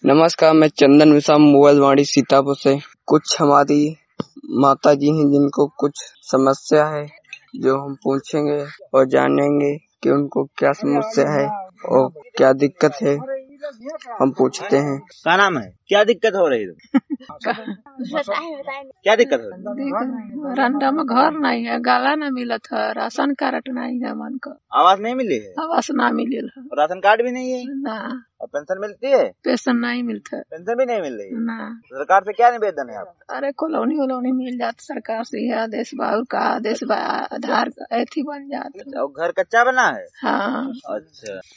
नमस्कार, मैं चंदन विशाम मोबाइलवाड़ी सीतापुर से। कुछ हमारी माता जी हैं जिनको कुछ समस्या है, जो हम पूछेंगे और जानेंगे कि उनको क्या समस्या है और क्या दिक्कत है। हम पूछते हैं, क्या नाम है, क्या दिक्कत हो रही है? क्या दिक्कत हो रही है? रंडा में घर नहीं है, गाला न मिलत है, राशन कार्ड नहीं है, मन को आवास नहीं मिली है, आवास ना मिले है, राशन कार्ड भी नहीं है ना, और पेंशन मिलती है, पेंशन नहीं मिलता है, पेंशन भी नहीं मिल रही है। ना। सरकार से क्या निवेदन है आप? अरे कॉलोनी मिल जाती सरकार से, है आदेश बाहर का आदेश आधार ऐथी बन जाता। और घर कच्चा बना है? हाँ। अच्छा।